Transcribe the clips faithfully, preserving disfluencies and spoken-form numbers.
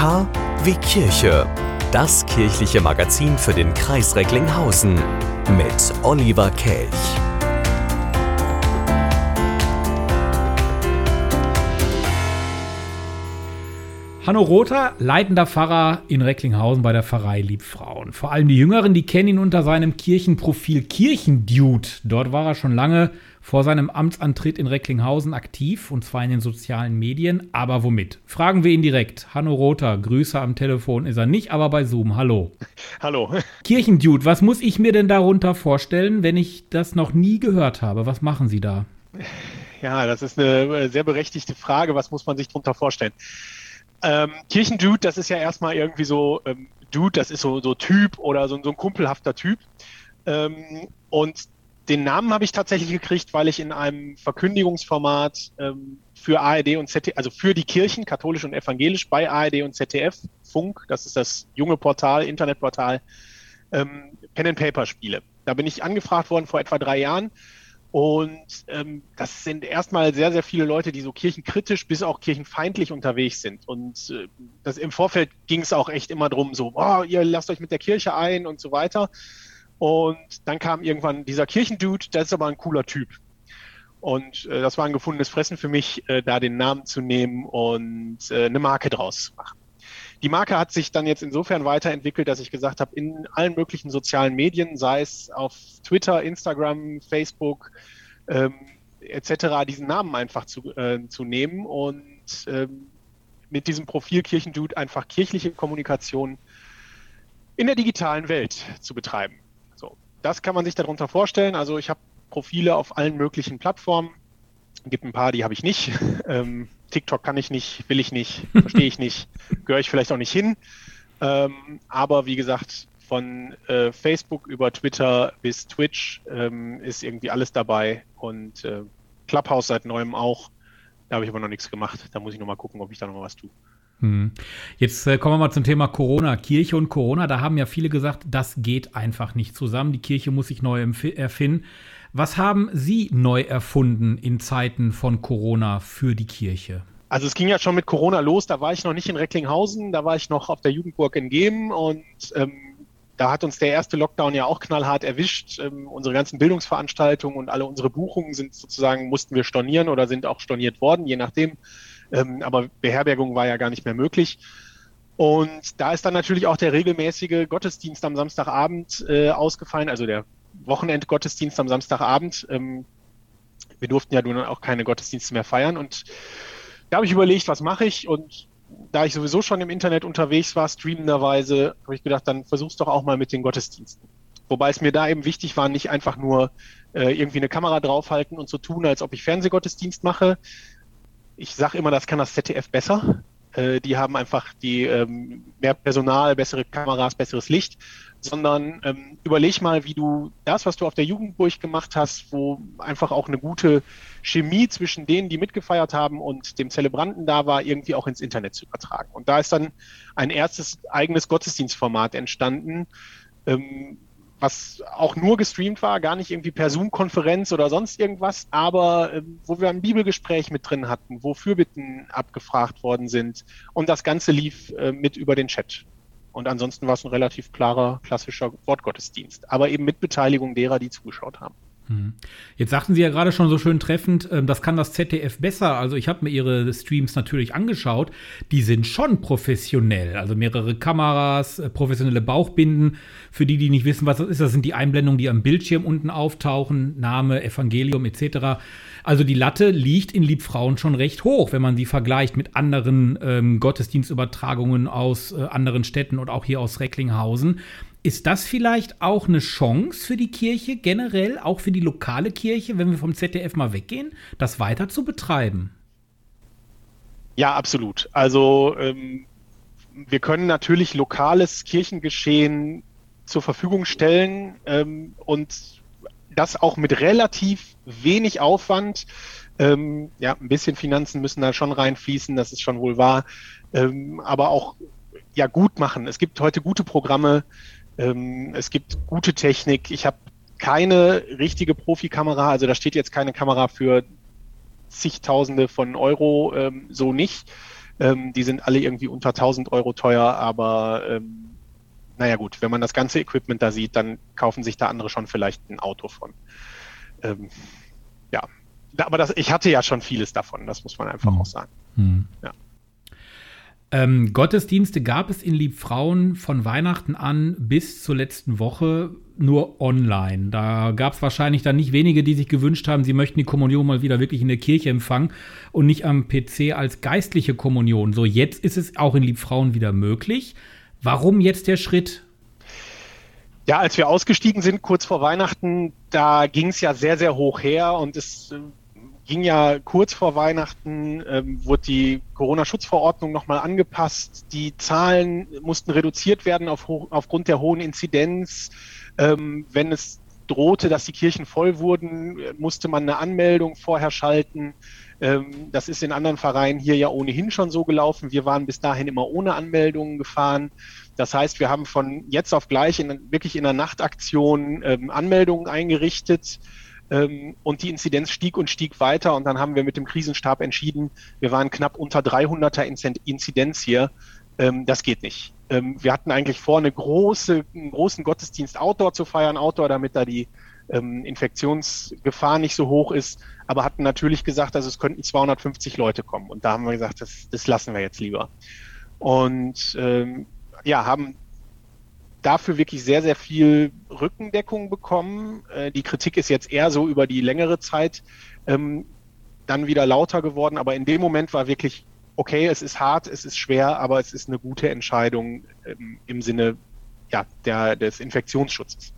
K wie Kirche. Das kirchliche Magazin für den Kreis Recklinghausen mit Oliver Kelch. Hanno Rother, leitender Pfarrer in Recklinghausen bei der Pfarrei Liebfrauen. Vor allem die Jüngeren, die kennen ihn unter seinem Kirchenprofil Kirchendude. Dort war er schon lange vor seinem Amtsantritt in Recklinghausen aktiv, und zwar in den sozialen Medien. Aber womit? Fragen wir ihn direkt. Hanno Rother, Grüße am Telefon ist er nicht, aber bei Zoom. Hallo. Hallo. Kirchendude, was muss ich mir denn darunter vorstellen, wenn ich das noch nie gehört habe? Was machen Sie da? Ja, das ist eine sehr berechtigte Frage. Was muss man sich darunter vorstellen? Ähm, Kirchendude, das ist ja erstmal irgendwie so, ähm, Dude, das ist so, so Typ oder so, so ein kumpelhafter Typ. Ähm, und den Namen habe ich tatsächlich gekriegt, weil ich in einem Verkündigungsformat ähm, für A R D und Z D F, also für die Kirchen, katholisch und evangelisch, bei A R D und Z D F, Funk, das ist das junge Portal, Internetportal, ähm, Pen and Paper spiele. Da bin ich angefragt worden vor etwa drei Jahren. Und ähm, das sind erstmal sehr, sehr viele Leute, die so kirchenkritisch bis auch kirchenfeindlich unterwegs sind. Und äh, das, im Vorfeld ging es auch echt immer drum, so, oh, ihr lasst euch mit der Kirche ein und so weiter. Und dann kam irgendwann dieser Kirchendude, das ist aber ein cooler Typ. Und äh, das war ein gefundenes Fressen für mich, äh, da den Namen zu nehmen und äh, eine Marke draus zu machen. Die Marke hat sich dann jetzt insofern weiterentwickelt, dass ich gesagt habe, in allen möglichen sozialen Medien, sei es auf Twitter, Instagram, Facebook ähm, et cetera, diesen Namen einfach zu, äh, zu nehmen und ähm, mit diesem Profil Kirchendude einfach kirchliche Kommunikation in der digitalen Welt zu betreiben. So, das kann man sich darunter vorstellen. Also ich habe Profile auf allen möglichen Plattformen. Es gibt ein paar, die habe ich nicht. Ähm, TikTok kann ich nicht, will ich nicht, verstehe ich nicht, gehöre ich vielleicht auch nicht hin. Ähm, aber wie gesagt, von äh, Facebook über Twitter bis Twitch ähm, ist irgendwie alles dabei. Und äh, Clubhouse seit neuem auch. Da habe ich aber noch nichts gemacht. Da muss ich noch mal gucken, ob ich da noch mal was tue. Hm. Jetzt äh, kommen wir mal zum Thema Corona. Kirche und Corona, da haben ja viele gesagt, das geht einfach nicht zusammen. Die Kirche muss sich neu empf- erfinden. Was haben Sie neu erfunden in Zeiten von Corona für die Kirche? Also es ging ja schon mit Corona los, da war ich noch nicht in Recklinghausen, da war ich noch auf der Jugendburg in Gemen und ähm, da hat uns der erste Lockdown ja auch knallhart erwischt. Ähm, unsere ganzen Bildungsveranstaltungen und alle unsere Buchungen sind sozusagen, mussten wir stornieren oder sind auch storniert worden, je nachdem. Ähm, aber Beherbergung war ja gar nicht mehr möglich. Und da ist dann natürlich auch der regelmäßige Gottesdienst am Samstagabend äh, ausgefallen, also der Wochenendgottesdienst am Samstagabend. Ähm, wir durften ja nun auch keine Gottesdienste mehr feiern. Und da habe ich überlegt, was mache ich? Und da ich sowieso schon im Internet unterwegs war, streamenderweise, habe ich gedacht, dann versuch's doch auch mal mit den Gottesdiensten. Wobei es mir da eben wichtig war, nicht einfach nur äh, irgendwie eine Kamera draufhalten und so tun, als ob ich Fernsehgottesdienst mache. Ich sage immer, das kann das Z D F besser. Äh, die haben einfach die ähm, mehr Personal, bessere Kameras, besseres Licht. Sondern ähm, überleg mal, wie du das, was du auf der Jugendburg gemacht hast, wo einfach auch eine gute Chemie zwischen denen, die mitgefeiert haben und dem Zelebranten da war, irgendwie auch ins Internet zu übertragen. Und da ist dann ein erstes eigenes Gottesdienstformat entstanden, ähm, was auch nur gestreamt war, gar nicht irgendwie per Zoom-Konferenz oder sonst irgendwas, aber ähm, wo wir ein Bibelgespräch mit drin hatten, wo Fürbitten abgefragt worden sind und das Ganze lief äh, mit über den Chat. Und ansonsten war es ein relativ klarer, klassischer Wortgottesdienst. Aber eben mit Beteiligung derer, die zugeschaut haben. Jetzt sagten Sie ja gerade schon so schön treffend, das kann das Z D F besser. Also ich habe mir Ihre Streams natürlich angeschaut. Die sind schon professionell. Also mehrere Kameras, professionelle Bauchbinden. Für die, die nicht wissen, was das ist, das sind die Einblendungen, die am Bildschirm unten auftauchen. Name, Evangelium et cetera. Also die Latte liegt in Liebfrauen schon recht hoch, wenn man sie vergleicht mit anderen ähm, Gottesdienstübertragungen aus äh, anderen Städten und auch hier aus Recklinghausen. Ist das vielleicht auch eine Chance für die Kirche generell, auch für die lokale Kirche, wenn wir vom Z D F mal weggehen, das weiter zu betreiben? Ja, absolut. Also ähm, wir können natürlich lokales Kirchengeschehen zur Verfügung stellen ähm, und das auch mit relativ wenig Aufwand. Ähm, ja, ein bisschen Finanzen müssen da schon reinfließen, das ist schon wohl wahr, ähm, aber auch ja gut machen. Es gibt heute gute Programme, ähm, es gibt gute Technik. Ich habe keine richtige Profikamera, also da steht jetzt keine Kamera für zigtausende von Euro, ähm, so nicht. Ähm, die sind alle irgendwie unter tausend Euro teuer, aber ähm, naja gut, wenn man das ganze Equipment da sieht, dann kaufen sich da andere schon vielleicht ein Auto von. Ähm, ja, aber das, ich hatte ja schon vieles davon, das muss man einfach hm. auch sagen. Hm. Ja. Ähm, Gottesdienste gab es in Liebfrauen von Weihnachten an bis zur letzten Woche nur online. Da gab es wahrscheinlich dann nicht wenige, die sich gewünscht haben, sie möchten die Kommunion mal wieder wirklich in der Kirche empfangen und nicht am P C als geistliche Kommunion. So, jetzt ist es auch in Liebfrauen wieder möglich. Warum jetzt der Schritt? Ja, als wir ausgestiegen sind, kurz vor Weihnachten, da ging es ja sehr, sehr hoch her und es äh, ging ja kurz vor Weihnachten, ähm, wurde die Corona-Schutzverordnung nochmal angepasst. Die Zahlen mussten reduziert werden auf hoch, aufgrund der hohen Inzidenz. Ähm, wenn es drohte, dass die Kirchen voll wurden, musste man eine Anmeldung vorher schalten. Ähm, das ist in anderen Vereinen hier ja ohnehin schon so gelaufen. Wir waren bis dahin immer ohne Anmeldungen gefahren. Das heißt, wir haben von jetzt auf gleich in, wirklich in der Nachtaktion ähm, Anmeldungen eingerichtet. Und die Inzidenz stieg und stieg weiter und dann haben wir mit dem Krisenstab entschieden, wir waren knapp unter dreihunderter Inzidenz hier, das geht nicht. Wir hatten eigentlich vor, eine große, einen großen Gottesdienst Outdoor zu feiern, Outdoor, damit da die Infektionsgefahr nicht so hoch ist, aber hatten natürlich gesagt, also es könnten zweihundertfünfzig Leute kommen und da haben wir gesagt, das, das lassen wir jetzt lieber. Und ähm, ja, haben dafür wirklich sehr, sehr viel Rückendeckung bekommen. Äh, die Kritik ist jetzt eher so über die längere Zeit ähm, dann wieder lauter geworden, aber in dem Moment war wirklich, okay, es ist hart, es ist schwer, aber es ist eine gute Entscheidung ähm, im Sinne ja, der, des Infektionsschutzes.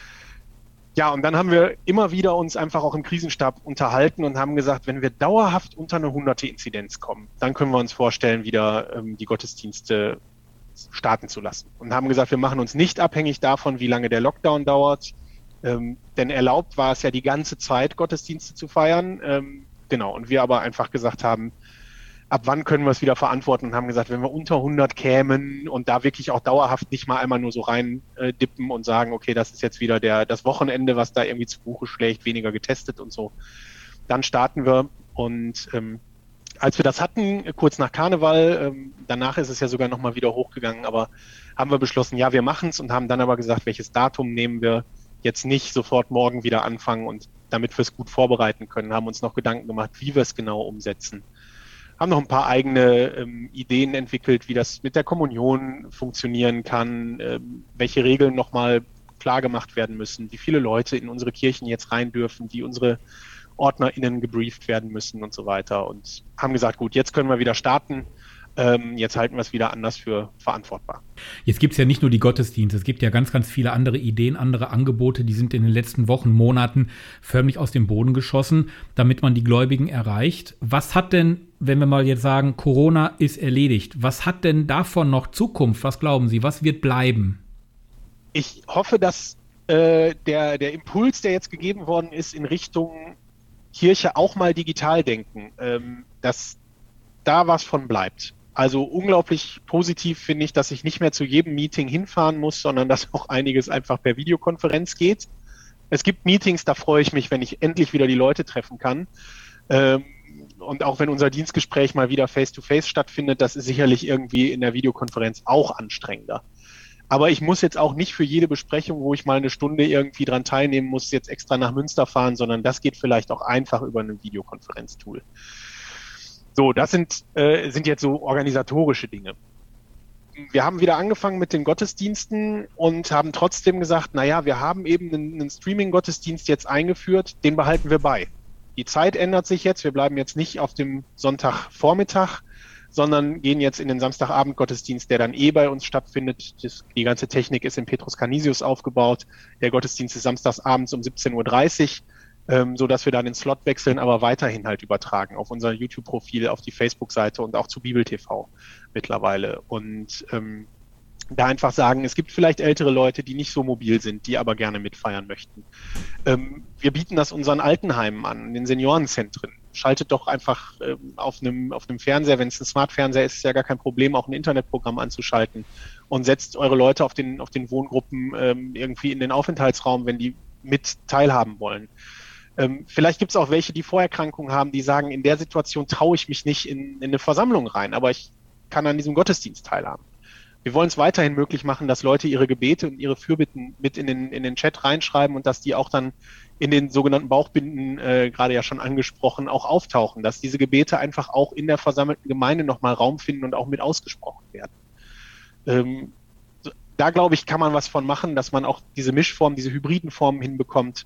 Ja, und dann haben wir immer wieder uns einfach auch im Krisenstab unterhalten und haben gesagt, wenn wir dauerhaft unter eine hunderte Inzidenz kommen, dann können wir uns vorstellen, wieder ähm, die Gottesdienste starten zu lassen. Und haben gesagt, wir machen uns nicht abhängig davon, wie lange der Lockdown dauert, ähm, denn erlaubt war es ja die ganze Zeit, Gottesdienste zu feiern. Ähm, genau, und wir aber einfach gesagt haben, ab wann können wir es wieder verantworten und haben gesagt, wenn wir unter hundert kämen und da wirklich auch dauerhaft nicht mal einmal nur so rein äh, dippen und sagen, okay, das ist jetzt wieder der das Wochenende, was da irgendwie zu Buche schlägt, weniger getestet und so, dann starten wir. Und ähm, als wir das hatten, kurz nach Karneval, ähm, danach ist es ja sogar nochmal wieder hochgegangen, aber haben wir beschlossen, ja, wir machen es und haben dann aber gesagt, welches Datum nehmen wir, jetzt nicht sofort morgen wieder anfangen und damit wir es gut vorbereiten können, haben uns noch Gedanken gemacht, wie wir es genau umsetzen. Haben noch ein paar eigene ähm, Ideen entwickelt, wie das mit der Kommunion funktionieren kann, ähm, welche Regeln nochmal klar gemacht werden müssen, wie viele Leute in unsere Kirchen jetzt rein dürfen, wie unsere OrdnerInnen gebrieft werden müssen und so weiter und haben gesagt, gut, jetzt können wir wieder starten, ähm, jetzt halten wir es wieder anders für verantwortbar. Jetzt gibt es ja nicht nur die Gottesdienste, es gibt ja ganz, ganz viele andere Ideen, andere Angebote, die sind in den letzten Wochen, Monaten förmlich aus dem Boden geschossen, damit man die Gläubigen erreicht. Was hat denn, wenn wir mal jetzt sagen, Corona ist erledigt, was hat denn davon noch Zukunft? Was glauben Sie, was wird bleiben? Ich hoffe, dass äh, der, der Impuls, der jetzt gegeben worden ist in Richtung Kirche auch mal digital denken, ähm, dass da was von bleibt. Also unglaublich positiv finde ich, dass ich nicht mehr zu jedem Meeting hinfahren muss, sondern dass auch einiges einfach per Videokonferenz geht. Es gibt Meetings, da freue ich mich, wenn ich endlich wieder die Leute treffen kann. Ähm, und auch wenn unser Dienstgespräch mal wieder face-to-face stattfindet, das ist sicherlich irgendwie in der Videokonferenz auch anstrengender. Aber ich muss jetzt auch nicht für jede Besprechung, wo ich mal eine Stunde irgendwie dran teilnehmen muss, jetzt extra nach Münster fahren, sondern das geht vielleicht auch einfach über ein Videokonferenztool. So, das sind, äh, sind jetzt so organisatorische Dinge. Wir haben wieder angefangen mit den Gottesdiensten und haben trotzdem gesagt, naja, wir haben eben einen, einen Streaming-Gottesdienst jetzt eingeführt, den behalten wir bei. Die Zeit ändert sich jetzt, wir bleiben jetzt nicht auf dem Sonntagvormittag, sondern gehen jetzt in den Samstagabend-Gottesdienst, der dann eh bei uns stattfindet. Das, die ganze Technik ist in Petrus Canisius aufgebaut. Der Gottesdienst ist samstagsabends um siebzehn Uhr dreißig, ähm, so dass wir dann den Slot wechseln, aber weiterhin halt übertragen auf unser YouTube-Profil, auf die Facebook-Seite und auch zu Bibel T V mittlerweile. Und ähm, da einfach sagen, es gibt vielleicht ältere Leute, die nicht so mobil sind, die aber gerne mitfeiern möchten. Ähm, wir bieten das unseren Altenheimen an, in den Seniorenzentren. Schaltet doch einfach ähm, auf einem auf einem Fernseher, wenn es ein Smart-Fernseher ist, ist ja gar kein Problem, auch ein Internetprogramm anzuschalten und setzt eure Leute auf den auf den Wohngruppen ähm, irgendwie in den Aufenthaltsraum, wenn die mit teilhaben wollen. Ähm, vielleicht gibt es auch welche, die Vorerkrankungen haben, die sagen, in der Situation traue ich mich nicht in, in eine Versammlung rein, aber ich kann an diesem Gottesdienst teilhaben. Wir wollen es weiterhin möglich machen, dass Leute ihre Gebete und ihre Fürbitten mit in den, in den Chat reinschreiben und dass die auch dann in den sogenannten Bauchbinden, äh, gerade ja schon angesprochen, auch auftauchen, dass diese Gebete einfach auch in der versammelten Gemeinde nochmal Raum finden und auch mit ausgesprochen werden. Ähm, da, glaube ich, kann man was von machen, dass man auch diese Mischformen, diese hybriden Formen hinbekommt.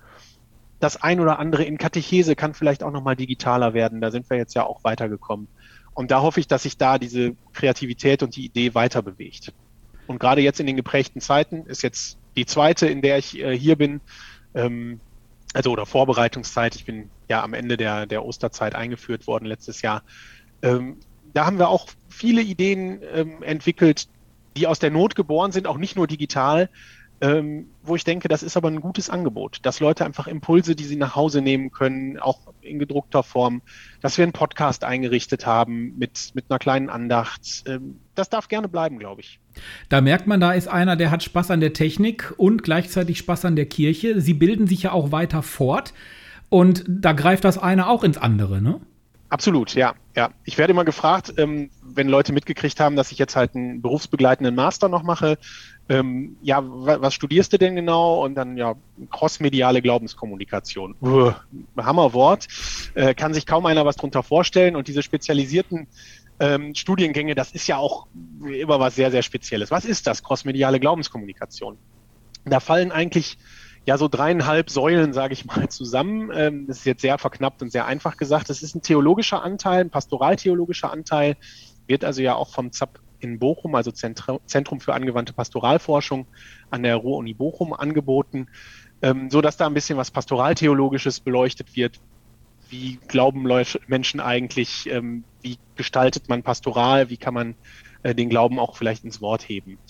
Das ein oder andere in Katechese kann vielleicht auch nochmal digitaler werden. Da sind wir jetzt ja auch weitergekommen. Und da hoffe ich, dass sich da diese Kreativität und die Idee weiter bewegt. Und gerade jetzt in den geprägten Zeiten ist jetzt die zweite, in der ich äh, hier bin, ähm, also oder Vorbereitungszeit. Ich bin ja am Ende der, der Osterzeit eingeführt worden letztes Jahr. Ähm, da haben wir auch viele Ideen ähm, entwickelt, die aus der Not geboren sind, auch nicht nur digital, ähm, wo ich denke, das ist aber ein gutes Angebot, dass Leute einfach Impulse, die sie nach Hause nehmen können, auch in gedruckter Form, dass wir einen Podcast eingerichtet haben mit, mit einer kleinen Andacht. Ähm, das darf gerne bleiben, glaube ich. Da merkt man, da ist einer, der hat Spaß an der Technik und gleichzeitig Spaß an der Kirche. Sie bilden sich ja auch weiter fort und da greift das eine auch ins andere, ne? Absolut, ja. ja. Ich werde immer gefragt, ähm, wenn Leute mitgekriegt haben, dass ich jetzt halt einen berufsbegleitenden Master noch mache, ähm, ja, w- was studierst du denn genau? Und dann, ja, crossmediale Glaubenskommunikation. Uah, Hammerwort. Äh, kann sich kaum einer was drunter vorstellen. Und diese spezialisierten ähm, Studiengänge, das ist ja auch immer was sehr, sehr Spezielles. Was ist das, crossmediale Glaubenskommunikation? Da fallen eigentlich ja so dreieinhalb Säulen, sage ich mal, zusammen. Ähm, das ist jetzt sehr verknappt und sehr einfach gesagt. Das ist ein theologischer Anteil, ein pastoraltheologischer Anteil, wird also ja auch vom Z A P in Bochum, also Zentrum für angewandte Pastoralforschung an der Ruhr-Uni Bochum angeboten, ähm, so dass da ein bisschen was Pastoraltheologisches beleuchtet wird. Wie glauben Leute, Menschen eigentlich, ähm, wie gestaltet man Pastoral, wie kann man äh, den Glauben auch vielleicht ins Wort heben.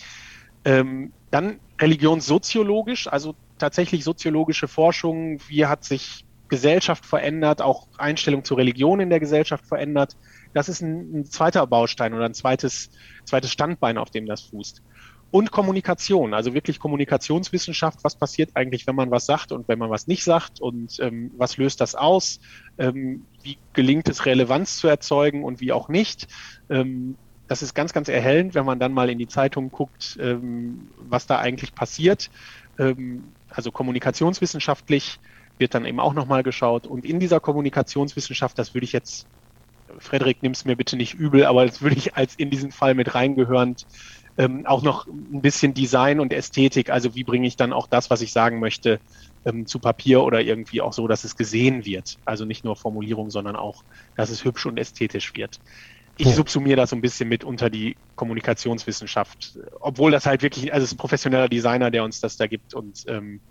Ähm, dann religionssoziologisch, also tatsächlich soziologische Forschung, wie hat sich Gesellschaft verändert, auch Einstellung zur Religion in der Gesellschaft verändert. Das ist ein, ein zweiter Baustein oder ein zweites, zweites Standbein, auf dem das fußt. Und Kommunikation, also wirklich Kommunikationswissenschaft, was passiert eigentlich, wenn man was sagt und wenn man was nicht sagt und ähm, was löst das aus, ähm, wie gelingt es, Relevanz zu erzeugen und wie auch nicht. Ähm, das ist ganz, ganz erhellend, wenn man dann mal in die Zeitung guckt, ähm, was da eigentlich passiert. Ähm, also kommunikationswissenschaftlich wird dann eben auch nochmal geschaut. Und in dieser Kommunikationswissenschaft, das würde ich jetzt, Frederik, nimm es mir bitte nicht übel, aber das würde ich als in diesen Fall mit reingehörend ähm, auch noch ein bisschen Design und Ästhetik, also wie bringe ich dann auch das, was ich sagen möchte, ähm, zu Papier oder irgendwie auch so, dass es gesehen wird. Also nicht nur Formulierung, sondern auch, dass es hübsch und ästhetisch wird. Ich oh. subsumiere das so ein bisschen mit unter die Kommunikationswissenschaft, obwohl das halt wirklich, also es ist ein professioneller Designer, der uns das da gibt und ähm,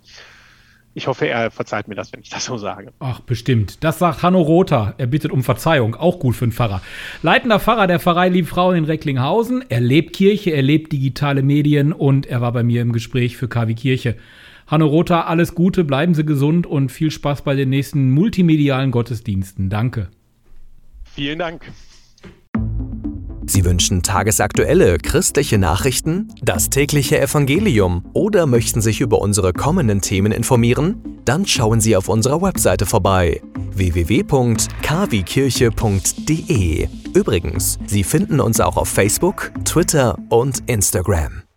ich hoffe, er verzeiht mir das, wenn ich das so sage. Ach, bestimmt. Das sagt Hanno Rother. Er bittet um Verzeihung. Auch gut für einen Pfarrer. Leitender Pfarrer der Pfarrei Liebfrauen in Recklinghausen. Er lebt Kirche, er lebt digitale Medien und er war bei mir im Gespräch für K W Kirche. Hanno Rother, alles Gute, bleiben Sie gesund und viel Spaß bei den nächsten multimedialen Gottesdiensten. Danke. Vielen Dank. Sie wünschen tagesaktuelle christliche Nachrichten, das tägliche Evangelium oder möchten sich über unsere kommenden Themen informieren? Dann schauen Sie auf unserer Webseite vorbei w w w punkt k w kirche punkt d e. Übrigens, Sie finden uns auch auf Facebook, Twitter und Instagram.